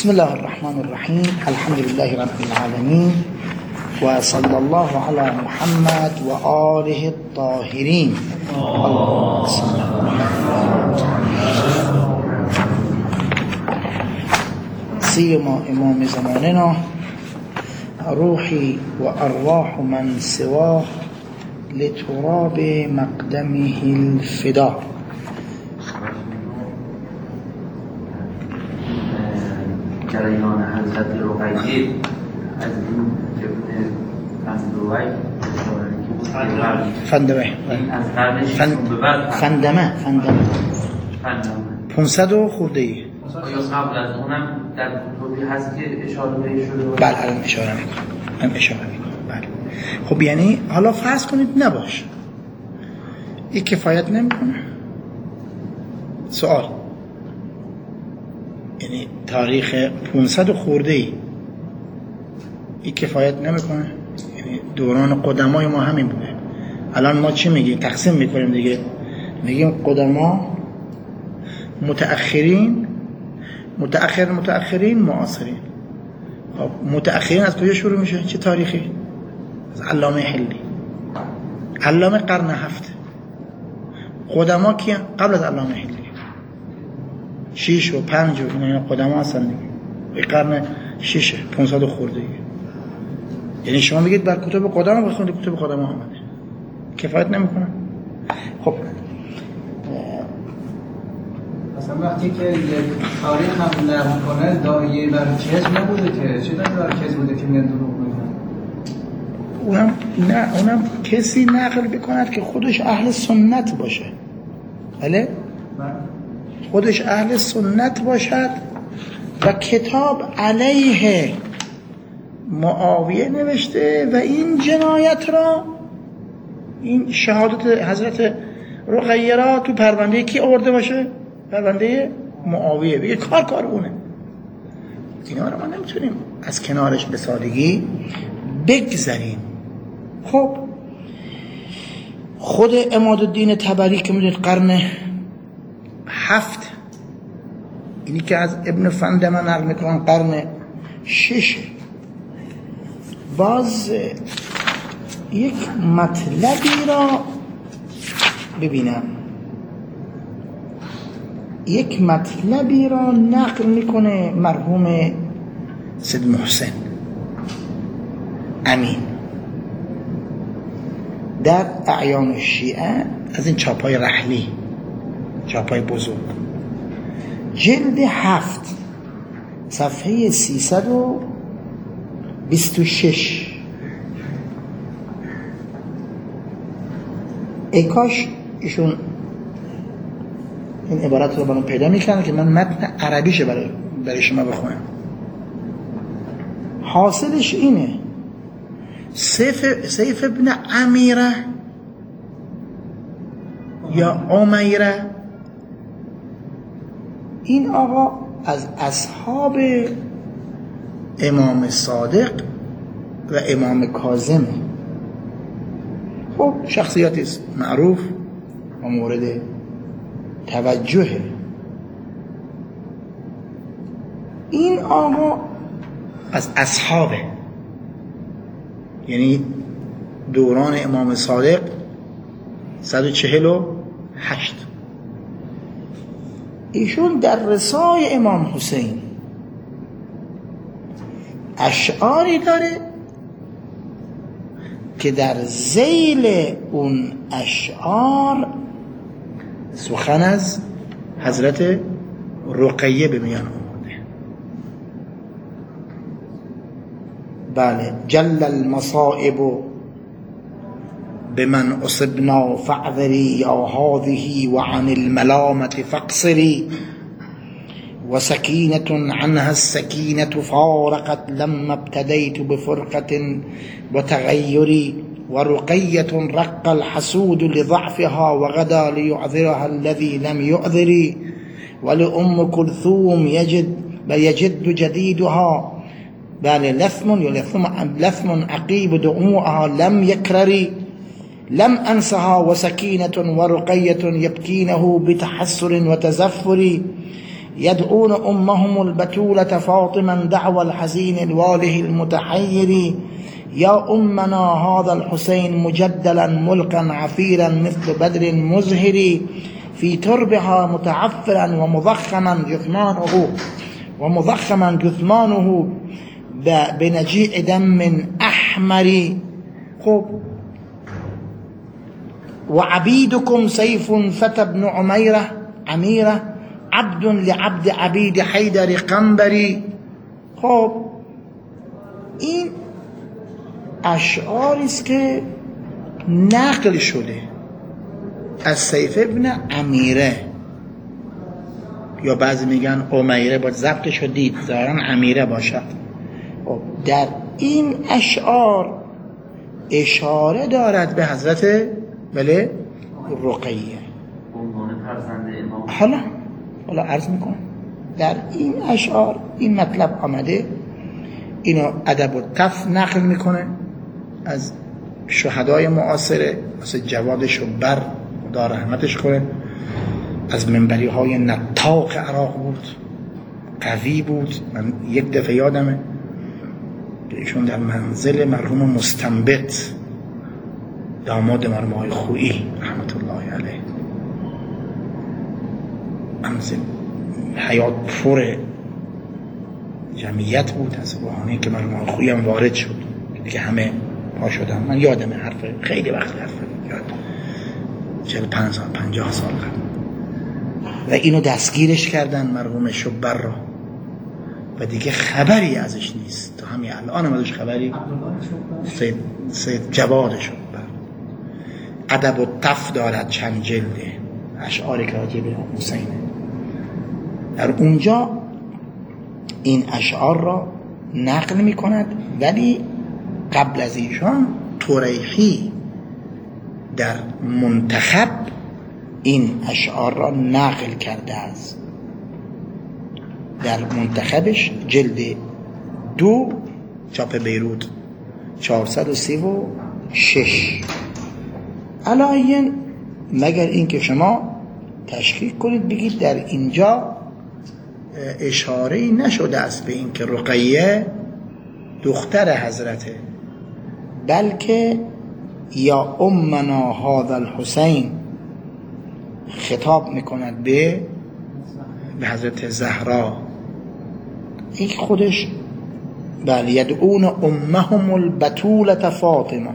بسم الله الرحمن الرحيم. الحمد لله رب العالمين، وصلى الله على محمد وآله الطاهرين. اللهم صل على محمد. سيما إمام زماننا روحي وأرواح من سواه لتراب مقدمه الفداء. جریان حضرت رقیه از این جبن فندمه از قرن ششم به بعد فندمه 500 خورده ای. آیا قبل از اونم در کتبی هست که اشاره بهش شده؟ بله الان اشاره میکنم. بله. خب یعنی حالا فرض کنید نباشه، این کفایت نمیکنه. سوال یعنی تاریخ 500 خورده ای این کفایت نمیکنه؟ یعنی دوران قدمای ما همین بوده. الان ما چی میگیم؟ تقسیم میکنیم دیگه، میگیم قدما، متأخرین، معاصرین. خب متأخرین از کجا شروع میشه؟ چه تاریخی؟ از علامه حلی، علامه قرن 7. قدما کیان؟ قبل از علامه حلی 6 و 5 و اینا قدما هستن دیگه. این قرن 6 500 خورده ای. یعنی شما میگید بر کتب قدما بخونید، کتب قدما آمده، کفایت نمیکنه. خب مثلا وقتی که تاریخ هم نقل کنه دایه بر کذب نبوده که چه بر کذب بوده که میاد دروغ میگن؟ اونم کسی نقل بکند که خودش اهل سنت باشه. بله؟ خودش اهل سنت باشد و کتاب علیه معاویه نوشته و این جنایت را، این شهادت حضرت رقیه را تو پرونده کی آورده باشه؟ پرونده معاویه. بگه کار اونه. اینا رو ما نمیتونیم از کنارش به سادگی بگذریم. خب خود عمادالدین طبری که میدونید قرن 7، اینی که از ابن فندمه نقل میکنن قرن 6، باز یک مطلبی را ببینم، یک مطلبی را نقل میکنه مرحوم سید محسن امین در اعیان الشیعه از این چاپای رحلی، چاپای بزرگ، جلد 7 صفحه 326. ای کاش ایشون این عبارت رو برام پیدا میکنن که من متن عربیشه برای شما بخونم. حاصلش اینه: سیف ابن امیره یا امیره، این آقا از اصحاب امام صادق و امام کاظم، خب شخصیاتی است معروف و مورد توجه. این آقا از اصحابه، یعنی دوران امام صادق 148. ایشون در رسای امام حسین اشعاری داره که در ذیل اون اشعار سخن از حضرت رقیه به میان آورده. بله، جل المصائب بمن اصبنا فاعذری یا هذه وعن الملامة فاقصری وسكينة عنها السكينة فارقت لما ابتديت بفرقة وتغيري ورقية رق الحسود لضعفها وغدا ليعذرها الذي لم يعذري ولأم كلثوم يجد جديدها بل لثم عقيب دموعها لم يكرري لم أنسها وسكينة ورقية يبكينه بتحسر وتزفر يدعون أمهم البتولة فاطما دعوى الحزين الواله المتحير يا أمنا هذا الحسين مجدلا ملقا عفيرا مثل بدر مزهر في تربها متعفرا ومضخما جثمانه بنجيع دم أحمر. خب وعبيدكم سيف فتى بن عميرة عبد لعبد عبید حیدر قنبری. خب این اشعاری است که نقل شده از سیف ابن عمیره، یا بعضی میگن امیره، با ضبطش رو دید ظاهرا عمیره باشد. خب در این اشعار اشاره دارد به حضرت رقیه. حالا عرض میکنم در این اشعار این مطلب آمده. اینو ادب الطف نقل میکنه از شهدای معاصره مثل جواد شبر، خدا رحمتش کنه، از منبری های نطاق عراق بود، قوی بود. من یک دفعه یادمه ایشون در منزل مرحوم مستنبط داماد مرحوم های خویی رحمت الله علیه، منزل حیات پر جمعیت بود از روحانی که مرحوم های خویی هم وارد شد که همه پا شدن. من یادمه حرفه خیلی وقت یاد 50 سال قبل. و اینو دستگیرش کردن مرحوم شبر را و دیگه خبری ازش نیست تا همین الان هم ازش خبری. سید جواد شبر ادب الطف دارد چند جلده، اشعاری که راجع به حسینه. در اونجا این اشعار را نقل می کند، ولی قبل از ایشان طریحی در منتخب این اشعار را نقل کرده است. در منتخبش جلد 2 چاپ بیروت 436. علایین مگر اینکه شما تشکیک کنید بگید در اینجا اشاره‌ای نشده است به اینکه رقیه دختر حضرته، بلکه یا امنا هذا الحسین خطاب میکند به حضرت زهرا. این خودش بل یدعون امهم البتولة فاطمه،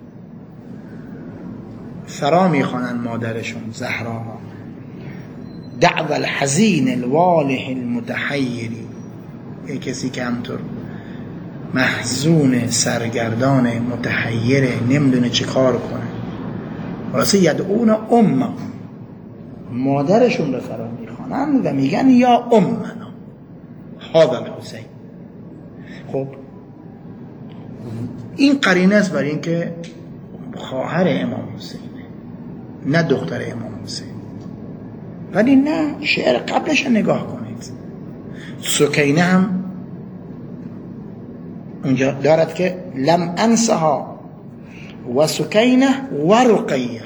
فرا میخوانند مادرشون زهرا، دعوى الحزین الواله المتحیری، یک کسی که همطور محزون سرگردان متحیره نمیدونه چه کار کنه. واسه یدعون امه، مادرشون رو فرا میخوانند و میگن یا امنا هذا الحسین. خب این قرینه است برای اینکه خواهر امام حسینه نه دختر امام حسین. ولی نه، شعر قبلش نگاه کنید. سکینه هم اونجا دارد که لم انسها و سکینه و رقیه.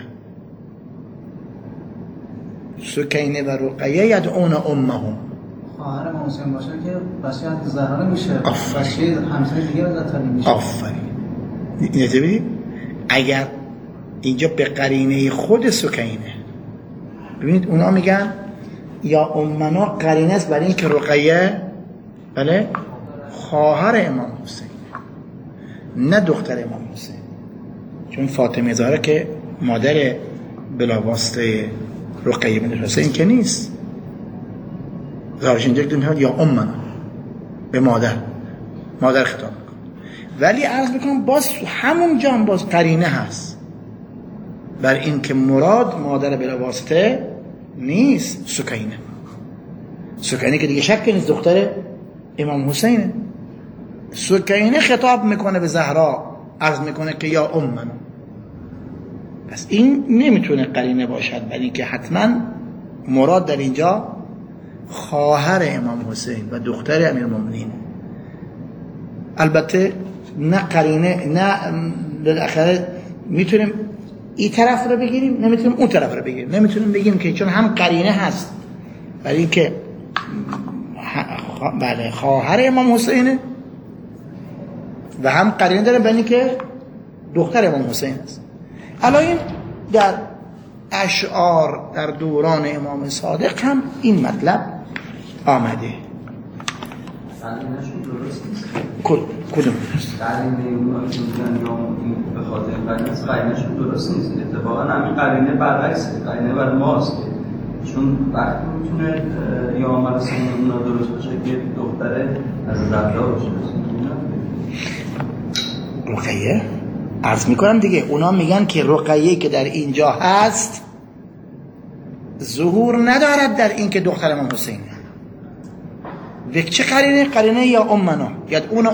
سکینه و رقیه یدعون امهم. خواهر امام حسین باشه که وصیت زهرا میشه، وصیت همسایه دیگه وظیفه میشه. آفرین. اینجا اگر اینجا به قرینه خود سکینه، ببینید اونا میگن یا امنا قرینه است برای اینکه رقیه بله خواهر امام حسین نه دختر امام حسین، چون فاطمه زهرا که مادر بلاواسطه رقیه بنت حسین که نیست. زهراش اینجا که یا امنا به مادر خطاب میکنه. ولی عرض میکنم باز همون جان باز قرینه هست بر این که مراد مادر بلاواسطه نیست، سکینه که دیگه شک نیست دختر امام حسینه. سکینه خطاب میکنه به زهرا، عرض میکنه که یا امنا. پس این نمیتونه قرینه باشد برای اینکه حتما مراد در اینجا خواهر امام حسین و دختر امیرالمومنین. البته نه قرینه نه بالاخره میتونیم این طرف رو بگیریم، نمیتونیم اون طرف رو بگیریم. نمیتونیم بگیم که چون هم قرینه هست برای اینکه بله خواهر امام حسینه و هم قرینه داره بینی که دختر امام حسین است. الان این در اشعار در دوران امام صادق هم این مطلب آمده. قرینه‌شون درست نیست. کدوم درست؟ قرینه اون که میگن یا به خاطر قرینه‌شون درست نیست. اتفاقا همین قرینه برعکسه. قرینه برای ماست. چون وقتی میتونه یا عمل سن اونا درست باشه که دختره از زهرا باشه. رقیه عرض میکنم دیگه، اونا میگن که رقیه که در اینجا هست ظهور ندارد در این که دختر امام حسینه. و چه قرینه؟ قرینه یا امنا یا اون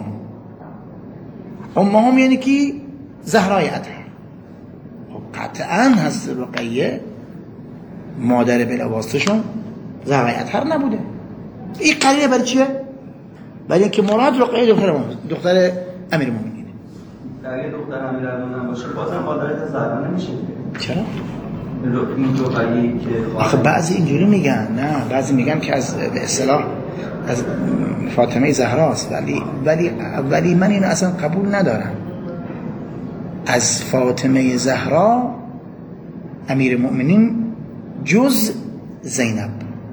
امهم یعنی کی؟ زهرای اطهر. خب قطعا هست رقیه مادر بلاواسطشون زهرای اطهر نبوده. این قرینه برای چیه؟ برای اینکه مراد رقیه دختر امیرالمومنین. اگه دختر امیرالمومنین باشه بازم مادرت زهرا نمیشه. چرا؟ این رقیه‌ای که آخه بعضی اینجوری میگن، نه بعضی میگن که از به اصطلاح از فاطمه زهراست، ولی من اینو اصلا قبول ندارم. از فاطمه زهرا امیرالمومنین جز زینب،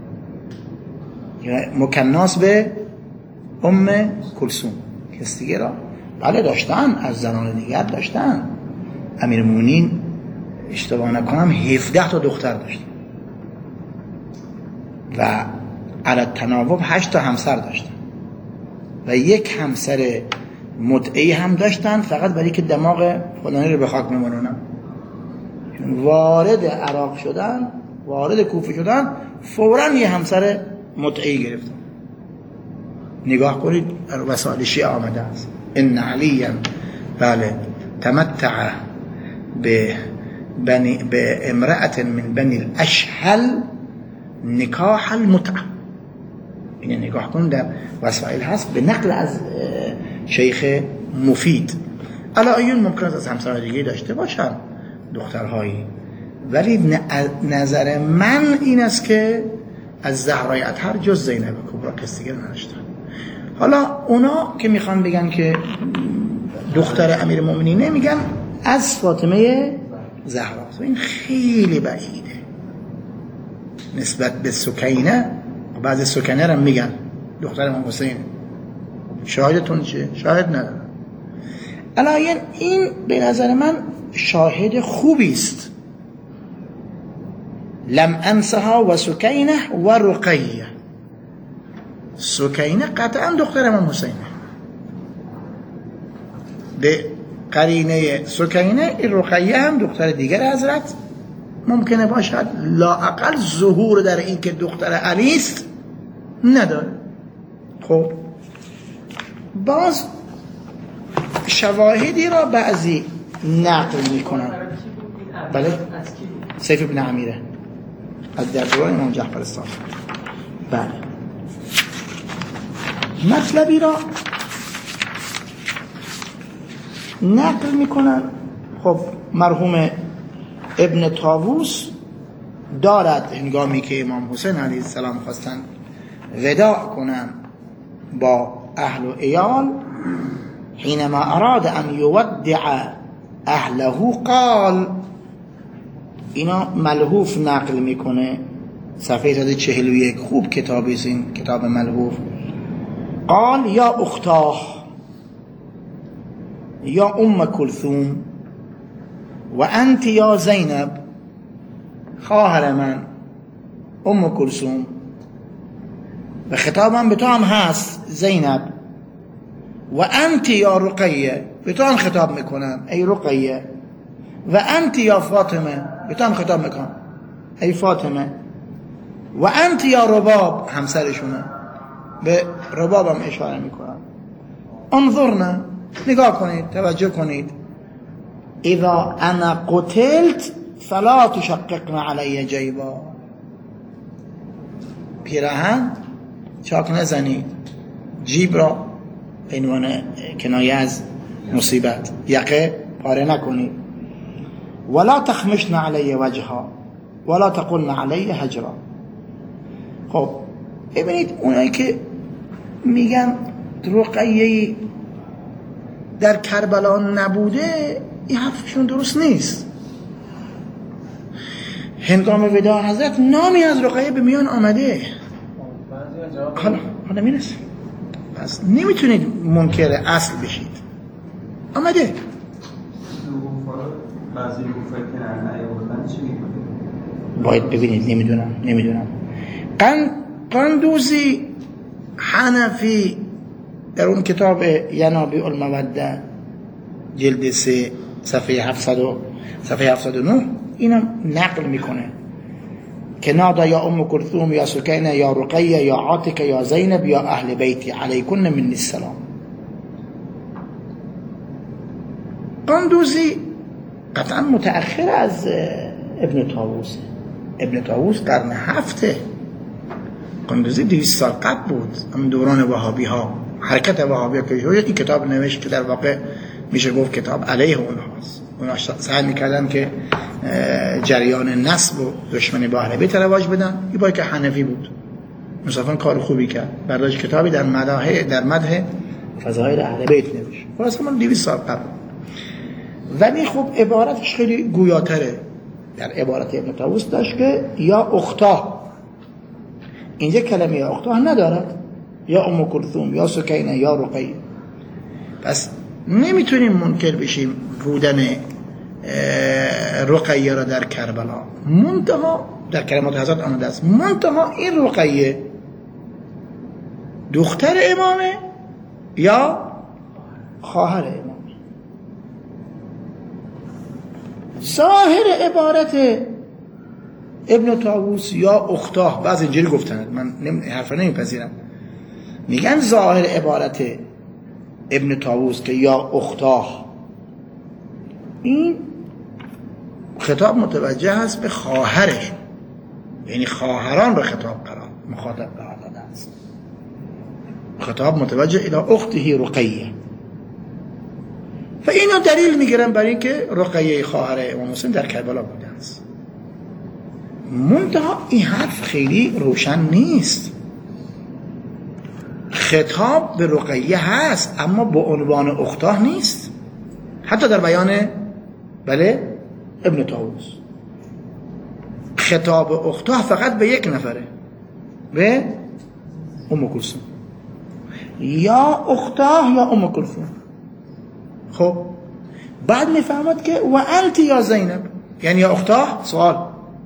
یعنی مکناس به ام کلثوم. کس دیگه را بله داشتن، از زنان دیگر داشتن. امیرالمومنین اشتباه نکنم 17 تا دختر داشتن و علی تناوب 8 تا همسر داشتن و یک همسر مدعی هم داشتن فقط برای که دماغ فلانی رو به خاک میمونونن. وارد عراق شدن، وارد کوفه شدن، فوراً یه همسر مدعی گرفتن. نگاه کنید وسائل شیعه آمده است ان علیا بله تمتع به امرأة من بنی الاشهل نکاح المتعه. این نگاه کن در وسائل هست به نقل از شیخ مفید. علایون ممکن است از همسرهای دیگه داشته باشن دخترهایی، ولی نظر من این است که از زهرای اطهر جز زینب کبرا کسی دیگه نداشتن. حالا اونا که میخوان بگن که دختر امیرالمومنینه میگن از فاطمه زهرا. این خیلی بعیده نسبت به سکینه. بعضی سکینه رو میگن دختر امام حسین. شاهدتون چه؟ شاهد ندارن. الان این به نظر من شاهد خوبی است. لم انسها و سکینه و رقیه. سکینه قطعا دختر امام حسینه. به قرینه سکینه این رقیه هم دختر دیگر حضرت ممکنه باشد. لااقل ظهور در این که دختر علی است نداره. خب باز شواهدی را بعضی نقل میکنن. بله سیف ابن عمیره از در دوران امام جعفر الصادق. بله مطلبی را نقل میکنن. خب مرحوم ابن طاووس دارد هنگامی که امام حسین علیه السلام خواستن وداع کنن با اهل و عیال، حینما اراد ان یودع اهله قال، اینا ملحوف نقل میکنه صفحه 141. خوب کتابی است این کتاب ملحوف. قال یا اختاه یا ام کلثوم و انت یا زینب، خواهر من ام کلثوم و خطابم به تو هم هست زینب، و انت یا رقیه، به تو هم خطاب میکنم ای رقیه، و انت یا فاطمه، به تو هم خطاب میکنم ای فاطمه، و انت یا رباب، همسرشونه، به ربابم اشاره میکنم. انظرنا، نگاه کنید، توجه کنید. اذا انا قتلت فلا تشققن علی جیبا، پیراهن چاک نزنید، جیب را به عنوان کنایه از مصیبت یقه پاره نکنید. ولا تخمشن علی وجهها ولا تقولن علی هجرا. خب ببینید اونایی که میگن رقیه در کربلا نبوده، این حرفشون درست نیست. هنگام وداع حضرت نامی از رقیه به میان آمده. حالا میرسه، پس نمیتونید منکر اصل بشید. آمده بعضی فکر نیاوردن چی میکنه؟ باید ببینید. نمیدونم. قندوزی حنفی در اون کتاب ینابیع الموده جلد 3 صفحه 709 اینم نقل میکنه که نادا یا ام کلثوم یا سکینه یا رقیه یا عاتکه یا زینب یا اهل بیتی علیکن منی السلام. قندوزی قطعا متأخر از ابن طاووس. ابن طاووس قرن 7. قندوزی 200 سال قبل بود، هم دوران وهابی ها، حرکت وهابی ها که این کتاب نوشت که در واقع میشه گفت کتاب علیه اونهاست. اونا سعی میکردن که جریان نسب و دشمنی با اهل بیت رواج بدن. این باید که حنفی بود، مصطفی کار خوبی کرد، برداشت کتابی در مدح فضائل اهل بیت نوشت. واسه من 200 سال قبل. ولی خب عبارتش خیلی گویاتره. در عبارت ابن طاووس داشت که یا اختاه، اینجا کلمه یا اختاه ندارد، یا ام کلثوم یا سکینه یا رقیه. پس نمیتونیم منکر بشیم بودن رقیه را در کربلا، منتها در کلمات حضرت آمده است، منتها این رقیه دختر امامه یا خواهر امامه. ظاهر عبارت ابن طاووس یا اختاه، بعض اینجوری گفتند، من حرفا نمیپذیرم، میگن ظاهر عبارت ابن طاووس که یا اختاه، این خطاب متوجه است به خواهرش، یعنی خواهران را خطاب مخاطب قرار داده است. خطاب متوجه الی اخته رقیه. و اینو دلیل میگیرن برای اینکه رقیه خواهر امام حسین در کربلا بوده است. منتها این حرف خیلی روشن نیست. خطاب به رقیه هست اما به عنوان اختاه نیست، حتی در بیان ابن طاووس خطاب اختاه فقط به یک نفره، به ام کلثوم، یا اختاه یا ام کلثوم. خب بعد میفهمد که و انت یا زینب، یعنی یا اختاه سوال.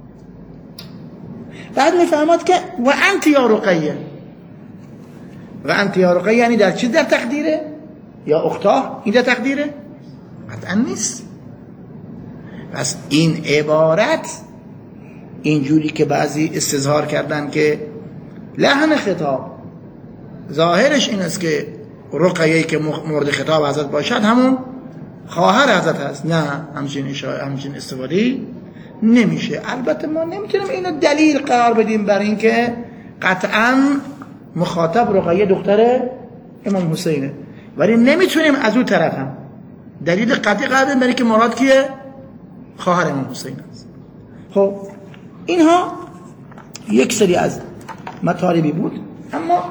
بعد میفهمد که و انت یا رقیه، و انت یا رقیه یعنی در چی در تقدیره؟ یا اختاه این در تقدیره؟ قطعا نیست. پس این عبارت اینجوری که بعضی استظهار کردن که لحن خطاب ظاهرش این است که رقیه‌ای که مورد خطاب حضرت باشد همون خواهر حضرت هست، نه، همچین استفاده نمیشه. البته ما نمیتونیم اینو دلیل قرار بدیم برای اینکه قطعاً مخاطب رقیه دختر امام حسینه، ولی نمیتونیم از اون طرف هم دلیل قطعی قرار بدیم برای اینکه مراد کیه؟ خواهر امام حسین است. خب اینها یک سری از مطالبی بود، اما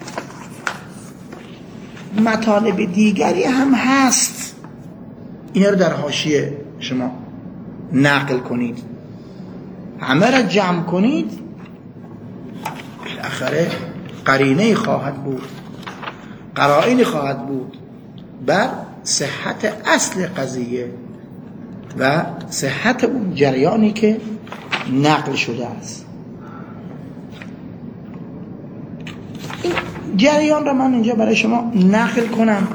مطالب دیگری هم هست. اینا رو در حاشیه شما نقل کنید، همه را جمع کنید، بالاخره قرینه خواهد بود، قرائن خواهد بود بر صحت اصل قضیه و صحت اون جریانی که نقل شده است. این جریان را من اینجا برای شما نقل کنم.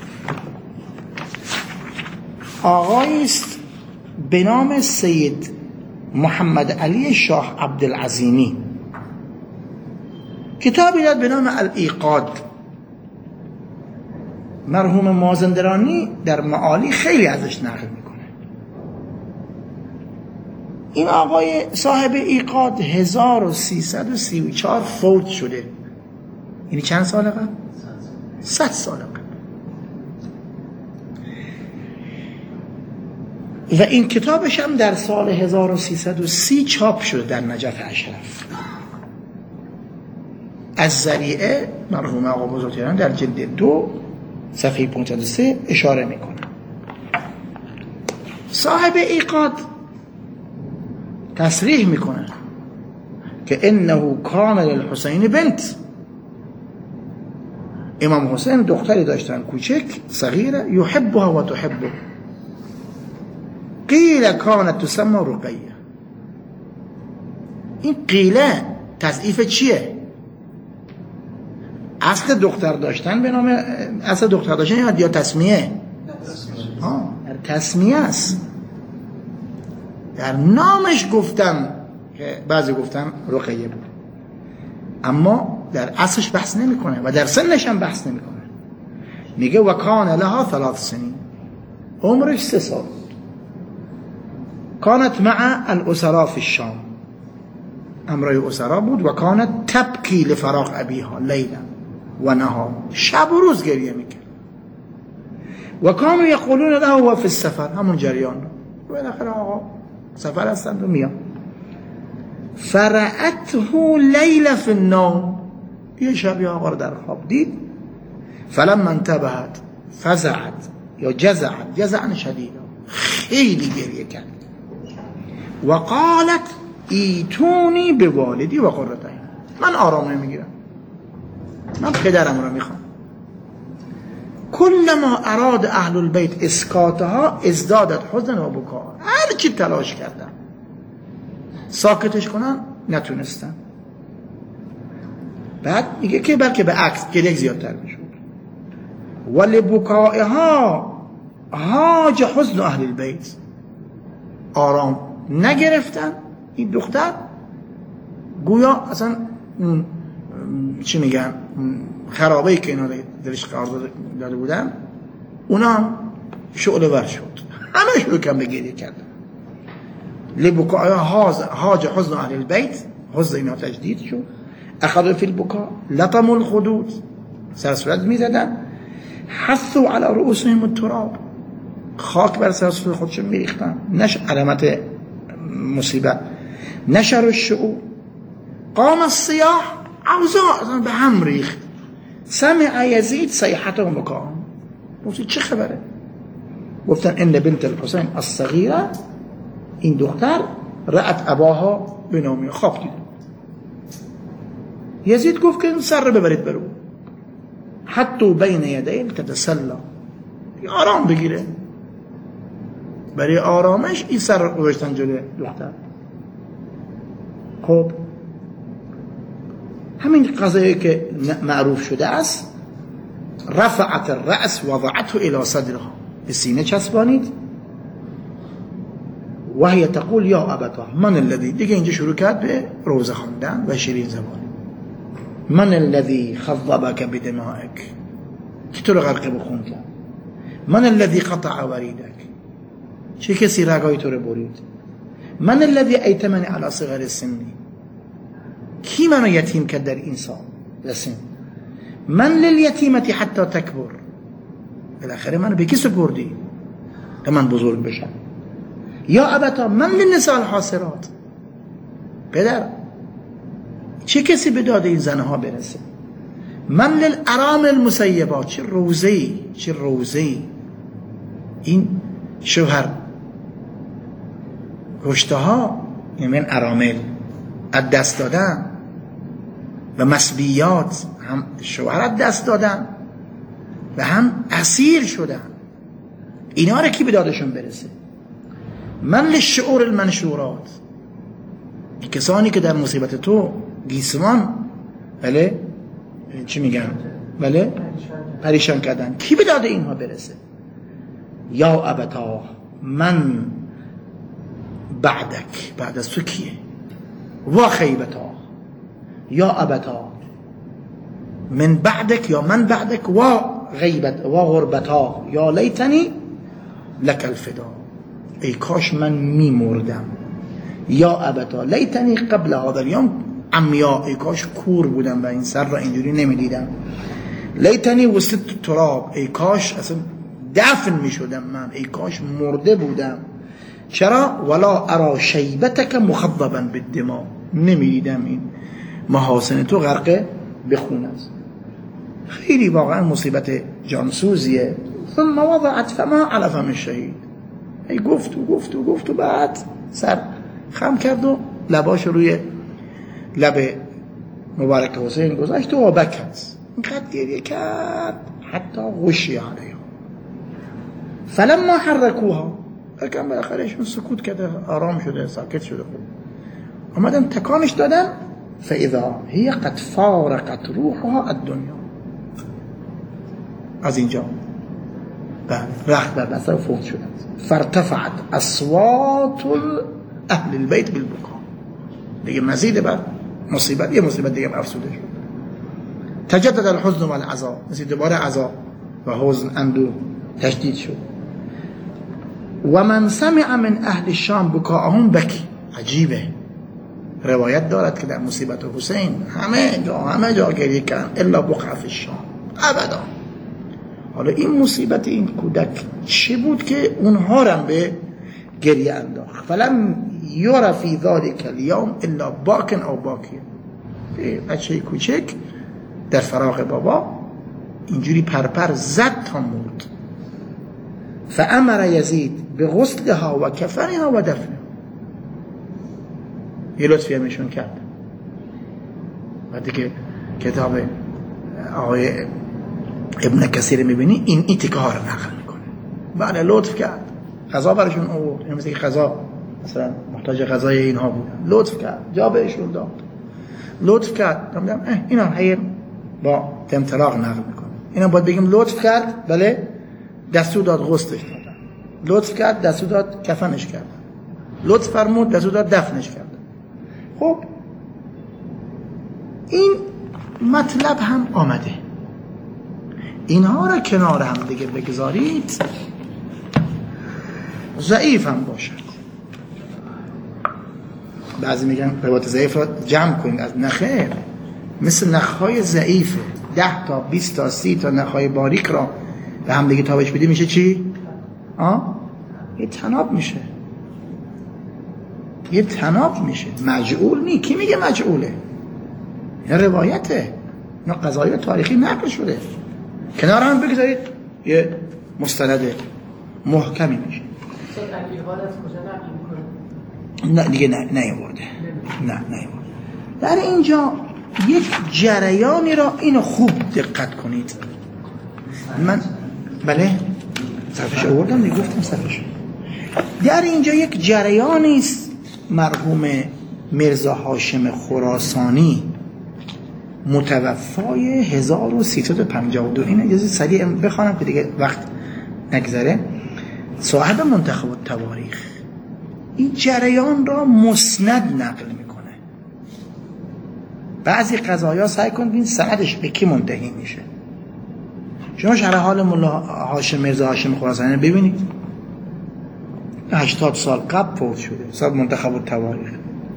آقایی است به نام سید محمد علی شاه عبدالعظیمی، کتابی داد به نام الایقاد. مرحوم مازندرانی در معالی خیلی ازش نقل میکنه. این آقای صاحب ایقاد 1334 فوت شده. یعنی چند سال قبل؟ 100 سال قبل. و این کتابش هم در سال 1330 چاپ شده در نجف اشرف. الذریعه مرحوم آقا بزرگواران در جلد 2 صفحه 503 اشاره میکنه. صاحب ایقاد تصریح میکنه که انه کان للحسین بنت، امام حسین دختری داشتن کوچک صغیره، یحبها و تحبه، قیل کانت تسمى رقیه. این قیله تضعیف چیه؟ اصل دختر داشتن به نام اصل دختر داشتن یا تسمیه؟ تسمیه است. در نامش گفتن که بعضی گفتن رقیه بود، اما در اصلش بحث نمیکنه و در سنش هم بحث نمیکنه. میگه و کان لها 3 سنین، عمرش 3 سال بود. کانت مع الاسرا فی الشام، امرای اسرا بود. و کانت تبکی لفراق ابیها لیلا و نهار، شب و روز گریه میکرد. و کانوا یقولون له هو فی السفر، همون جریان رو بالاخره آقا سفر هستند و میان. فرأته لیل فی النوم، یه شبی آقا رو در خواب دید. فلما انتبهت فزعت یا جزعت، جزعا شدیدا، خیلی گریه کرد. و قالت ایتونی به والدی و قرة عین، من آرام نمیگیرم، من پدرم رو میخوام. کلما اراد اهل البیت اسکاتها ازدادت حزنا و بکا، هر چی تلاش کردن ساکتش کنن نتونستن. بعد میگه که بلکه به عکس گریه زیادتر میشد. ولی بکائها هاج حزن اهل البیت، آرام نگرفتن. این دختر گویا اصلا چی میگن خرابه‌ای که اینا درش قرار داده بودن اونا هم شعله ور شد، همه شروع کردن به گریه کردن. لبکائها هاج حزن اهل البیت، حزن اینا تجدید شد. اخذوا فی البکا لطم الخدود، سرصورت میزدن. حثوا علی رؤوسهم التراب، خاک بر سر خودشون میریختن. علامت مصیبت. نشر الشعور، قام الصیاح، اوضاع به هم ریخت. سمع یزید صیحتهم بکاهم، گفت چه خبره؟ گفتن ان بنت الحسین الصغیره، این دختر رأت اباها به نامی، خواب دید. یزید گفت که سر رو ببرید برو، حتی بین یدی تتسلا، آرام بگیره. برای آرامش این سر رو گذاشتن جلوی دختر. خب همین قضایی که معروف شده است، رفعت الرأس وضعته الى صدرها، به سینه چسبانید. و هی تقول یا ابتا من الذی، دیگه اینجا شروع کرد به روزه خواندن و شیرین زبان. من الذی خضبک بدمائک، کی تو رو غرق بخون کرد؟ من الذی قطع وریدک، چه کسی رگای تو رو برید؟ من الذی ایتمنی علی صغر سنی، کی منو یتیم کرد در این سال سن؟ من للیتیمتی حتی تکبر، بالاخره منو به کی سپردی که من بزرگ بشم؟ یا ابتا من للنساء الحاصرات، پدر چه کسی به داد این زنها برسه؟ من للارامل المسیبات، چه روزه‌ای چه روزه‌ای. این شوهر کشته‌ها، یعنی ارامل از دست دادن و مسبیات، هم شوهر از دست دادن و هم اسیر شدن. اینا رو کی به دادشون برسه؟ من للشعور المنشورات، کسانی که در مصیبت تو گیسوان، بله چی میگن، بله پریشان کردن، کی به داد اینها برسه؟ یا ابتا من بعدک، بعد از تو کیه؟ و خیبتا، یا ابتا من بعدک یا من بعدک، و غیبت و غربتا، یا لیتنی لک الفدا، ای کاش من میمردم. یا ابتا لیتنی قبل هذا اليوم عمیا، ای کاش کور بودم و این سر را اینجوری نمیدیدم. لیتنی وسط تراب، ای کاش اصلا دفن میشدم من، ای کاش مرده بودم. چرا؟ ولا ارا شیبتک مخضبا بالدماء، نمیدیدم این محاسن تو غرق بخون است. خیلی واقعا مصیبت جانسوزیه. ثم وضعت فما على فم الشهید، ای گفت و بعد سر خم کرد و لباش روی لب مبارک حسین گذاشت و بکت، اینقدر گریه کرد حتی غشی علیها. فلما حرکوها، اکم بالاخرشون سکوت کرده، آرام شده، ساکت شده، خوب آمدن تکانش دادن. فاذا هی قد فارقت روحها الدنیا، از اینجا رخت بر بسر فوت شدند. فارتفعت اصوات اهل البیت بالبکا، دیگه مزید بر مصیبت یه مصیبت دیگه افسوده شد. تجدد الحزن والعزا، مثل دوباره عزا و حزن اندوه تشدید شد. و من سمع من اهل الشام بکاهم بکی، عجیبه روایت دارد که در مصیبت حسین همه جا گریه کردن الا بقعه فی الشام، ابدا. حالا این مصیبت این کودک چه بود که اونها را به گریه انداخت؟ فلم یرى فی ذلک الیوم الا باکن او باکی، بچه کوچک در فراق بابا اینجوری پرپر زد تا مرد. فامر یزید به غسلها و کفنها و دفنها، یه لطفی همشون کرد. وقتی که کتاب آقای ابن کثیر میبینی این تیکه ها رو نقل میکنه. بله لطف کرد، غذا براشون آورد، مثل که غذا مثلا محتاج غذای اینها بودن، لطف کرد، جا بهشون داد، لطف کرد. اینا هی با امتلاق نقل میکنه. اینا باید بگیم لطف کرد، بله دستور داد غسلش دادن، لطف کرد دستور داد کفنش کردن، لطف فرمود دستور داد دفنش کردن. خب این مطلب هم آمده، اینها را کنار هم دیگه بگذارید، ضعیف هم باشد. بعضی میگن روایت ضعیف را جمع کنید از نخیر، مثل نخهای ضعیفه 10 تا 20 تا 30 تا نخهای باریک را به هم دیگه تابش بدی میشه چی؟ یه تناب میشه، یه تناب میشه، مجعول نی. کی میگه مجعوله؟ این روایته، اینا قضایی تاریخی نقل شده، کنار هم بگذارید یه مستند محکمی میشه. نه دیگه نیورده. در اینجا یک جریانی را اینو خوب دقت کنید. من بله صفحش آوردم میگفتم صفحش. در اینجا یک جریانی است، مرحوم میرزا هاشم خراسانی متوفای 1352، این اجازه سریع بخوانم که دیگه وقت نگذره، صاحب منتخب التواریخ این جریان را مسند نقل میکنه. بعضی قضایا سعی کنید این سندش به کی منتهی میشه. شما شرح حال مولا هاشم میرزا هاشم خراسانی ببینید، 80 سال قبل فوت شده، صاحب منتخب التواریخ.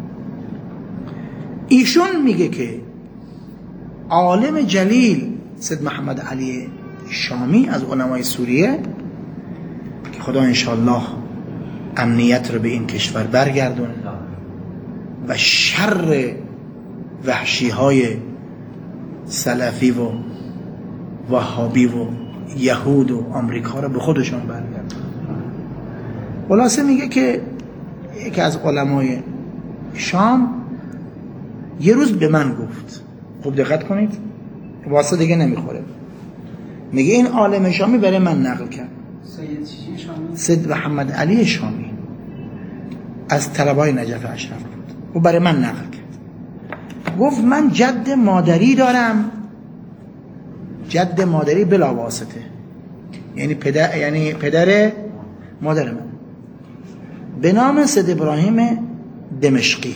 ایشون میگه که عالم جلیل سید محمد علی شامی از علمای سوریه که خدا انشالله امنیت رو به این کشور برگردونه و شر وحشی های سلفی و وهابی و یهود و آمریکا رو به خودشون برگردونه. خلاصه میگه که یکی از علمای شام یه روز به من گفت، خوب دقت کنید واسه دیگه نمیخوره، میگه این عالم شامی برای من نقل کرد، سید محمد علی شامی از طلبای نجف اشرف بود، او برای من نقل کرد. گفت من جد مادری دارم، جد مادری بلا واسطه، یعنی پدر مادر من، به نام سید ابراهیم دمشقی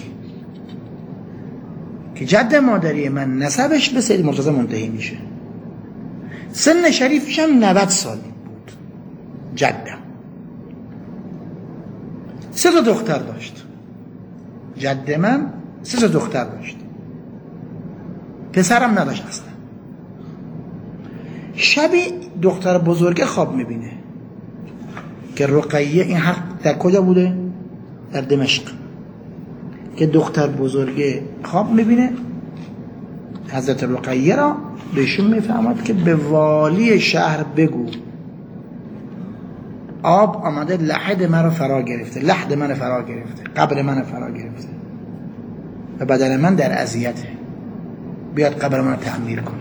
که جد مادری من نسبش به سید مرتضی منتهی میشه. سن شریفش هم 90 سال بود. جدم 3 دختر داشت، جد من 3 دختر داشت، پسرم نداشت اصلا. شبی دختر بزرگه خواب میبینه که رقیه، این حق در کجا بوده؟ در دمشق. که دختر بزرگه خواب میبینه حضرت رقیه را بهشون میفهمد که به والی شهر بگو آب آمده لحد من فرا گرفته، لحد من فرا گرفته، قبر من فرا گرفته و بدن من در اذیته، بیاد قبر من تعمیر کنه.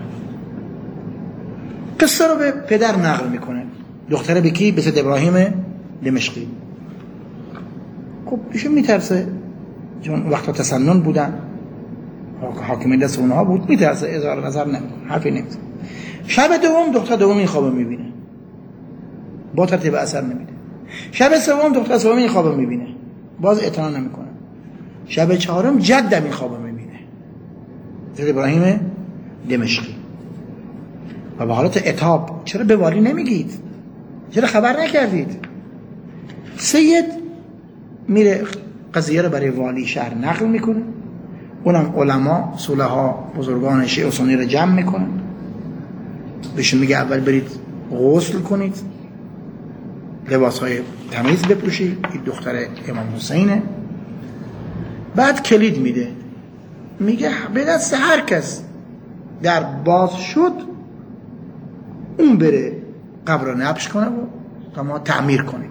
قصه رو به پدر نقل میکنه، دختره به کی؟ به سید ابراهیم دمشقی. خب ایشون میترسه چون وقتا تسنن بودن، حاکمی دست اونها بود، میترسه، اظهار نظر نمیکنه، حرفی نمیزنه. شب دوم دختر دوم این خوابو میبینه، با ترتیب اثر نمیده. شب سوم دختر سوم این خوابو میبینه، باز اعتنا نمیکنه. شب چهارم جدم این خوابو میبینه، سید ابراهیم دمشقی. و به حالت عتاب چرا به والی نمیگید؟ چرا خبر نکردید؟ سید میره قضیه رو برای والی شهر نقل میکنه، اونم علما، صلحا، بزرگان شیعه و سنی رو جمع میکنن، بهشون میگه اول برید غسل کنید، لباسهای تمیز بپوشید، این دختر امام حسینه. بعد کلید میده، میگه به دست هر کس در باز شد اون بره قبر رو نبش کنه و تا ما تعمیر کنیم.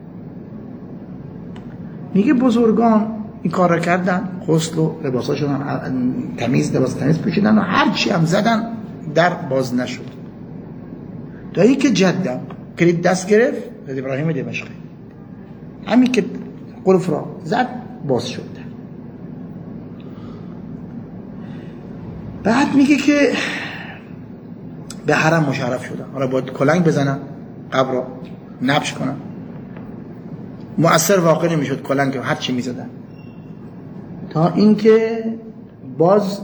میگه بزرگان این کار را کردن، غسل و لباساشون هم تمیز، لباس تمیز پوشیدن و هر چی هم زدن در باز نشد. تا اینکه که جدم کلید دست گرفت، سید ابراهیم دمشقی، همین که قلف را زد باز شد. بعد میگه که به حرم مشرف شدن، حالا باید کلنگ بزنن، قبر را نبش کنن. مؤثر واقع نمیشد کلنگ هر چی میزدن، تا اینکه باز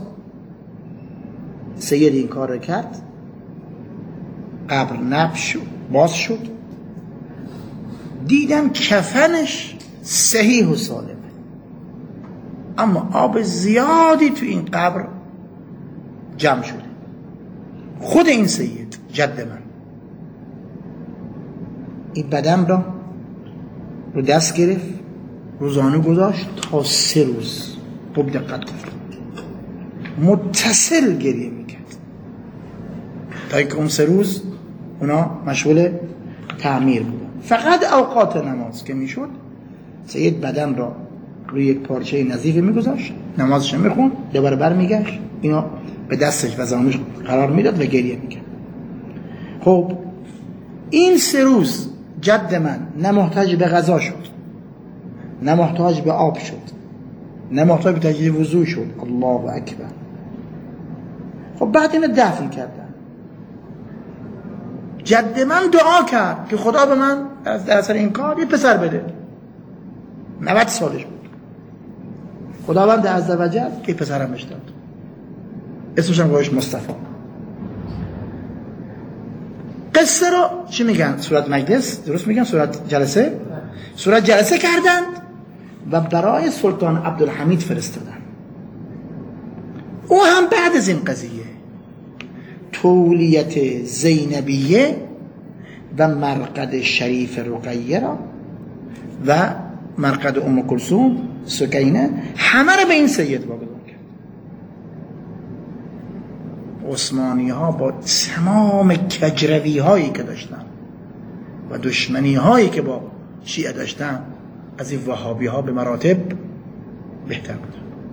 سید این کار رو کرد، قبر نبش شد، باز شد، دیدن کفنش صحیح و سالمه، اما آب زیادی تو این قبر جمع شده. خود این سید جد من این بدن را رو دست گرفت، روزانه گذاشت تا 3 روز، خوب دقت کنید، متصل گریه میکرد تا اینکه اون 3 روز اونا مشغول تعمیر بودن. فقط اوقات نماز که میشد سید بدن را روی یک پارچه نظیف میگذاشت، نمازش میخوند، دوباره برمیگشت، اینا به دستش و زانوش قرار میداد و گریه میکرد. خب این 3 روز جد من نه محتاج به غذا شد، نه محتاج به آب شد، نه محتاج به تجدید وضو شد. الله اکبر. خب بعد اینو دفن کردن. جد من دعا کرد که خدا به من در اثر این کار یه پسر بده. 90 سالش بود. خداوند عزوجل یه پسرم بهش داد، اسمش هم گذاشت مصطفی. قصه رو چی میگن؟ صورت مجلس، درست میگن؟ صورت جلسه؟ صورت جلسه کردند و برای سلطان عبدالحمید فرستادن. او هم بعد از این قضیه تولیت زینبیه و مرقد شریف رقیه را و مرقد ام کلثوم سکینه همه را به این سید واگذار کرد. عثمانی ها با تمام کجروی هایی که داشتن و دشمنی هایی که با شیعه داشتن، از این وهابی ها به مراتب بهتر بودن.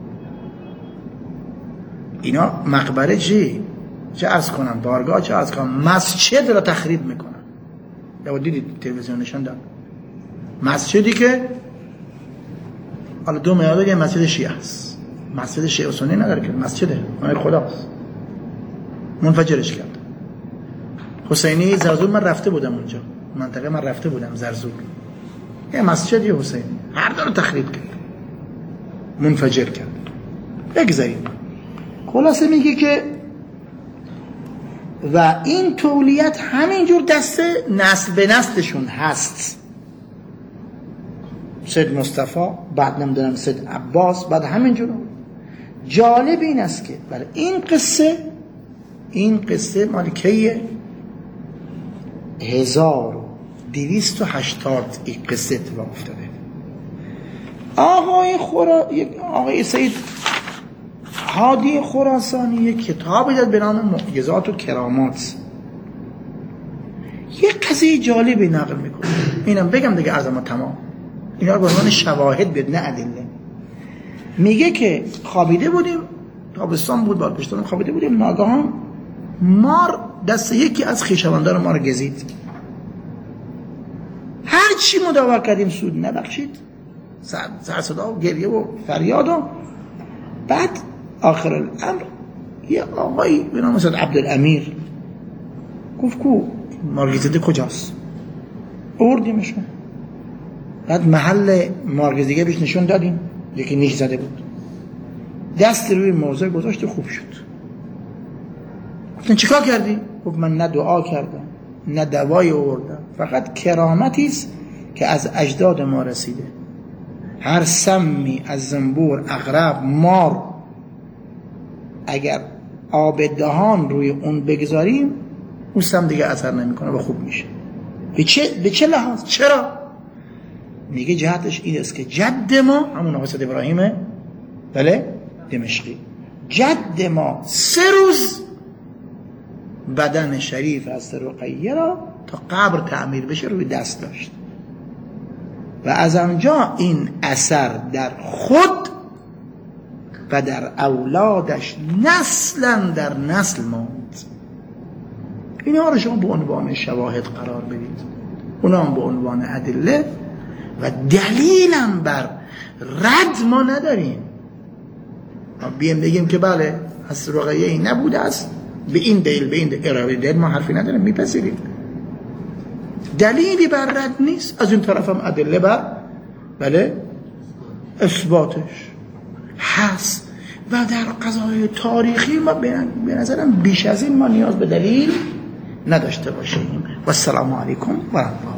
اینا مقبره چه عرض کنم، بارگاه چه عرض کنم، مسجد را تخریب میکنن. یا دیدید تلویزیون نشون داد مسجدی که حالا 2 میلیارد یه مسجد شیعه است، مسجد شیعه و سنی نداره که، مسجده اون خداست، منفجرش کرد. حسینی زرزور من رفته بودم اونجا، منطقه من رفته بودم زرزور، یه مسجدی حسینی هر دو رو تخریب کرد، منفجر کرد. بگذاریم. خلاصه میگه که و این تولیت همینجور دست نسل به نسلشون هست. سید مصطفی، بعد نمیدونم سید عباس، بعد همینجور. جالب این است که برای این قصه مال کیه؟ 1280 این قصه اتفاق افتاده. آقای سید هادی خراسانی یک کتابی داد به نام معجزات و کرامات. یه قضیه جالبی نقل میکنه، اینم بگم دیگه عرضم تمام، اینا رو به عنوان شواهد بد، نه ادله. میگه که خوابیده بودیم، تابستان بود، باد پشتون خوابیده بودیم، ناگهان مار دست یکی از خویشاوندان ما رو گزید. هر چی مداوا کردیم سود نبخشید، سر صدا و گریه و فریاد. و بعد آخر الامر یه آقایی به نام سید عبدالامیر گفت کو مارگزیده کجاست؟ آوردیمشون. بعد محل مارگزیده بهش نشون دادیم، یکی نیش زده بود، دست روی موضع گذاشت، خوب شد. گفتن چیکار کردی؟ گفت من نه دعا کردم نه دوایی آوردم، فقط کرامتی است که از اجداد ما رسیده. هر سمی از زنبور، عقرب، مار اگر آب دهان روی اون بگذاریم اون سم دیگه اثر نمیکنه و خوب میشه. به چه لحاظ؟ چرا؟ میگه جهتش این است که جد ما، همون آقای سید ابراهیم بله دمشقی، جد ما 3 روز بدن شریف از رقیه را تا قبر تعمیر بشه روی دست داشت و از آنجا این اثر در خود و در اولادش نسلا در نسل ماند. اینها رو شما به عنوان شواهد قرار بدید، اونا هم به عنوان ادله و دلیلم بر رد ما نداریم. ما بیم بگیم که بله از رقیه این نبوده است به این دلیل، به این دلیل ما حرفی نداریم، میپذیریم. دلیلی بر رد نیست، از این طرف هم ادله بر بله اثباتش هست. و در قضایای تاریخی ما به نظرم بیش از این ما نیاز به دلیل نداشته باشیم. و السلام علیکم و رحمت الله.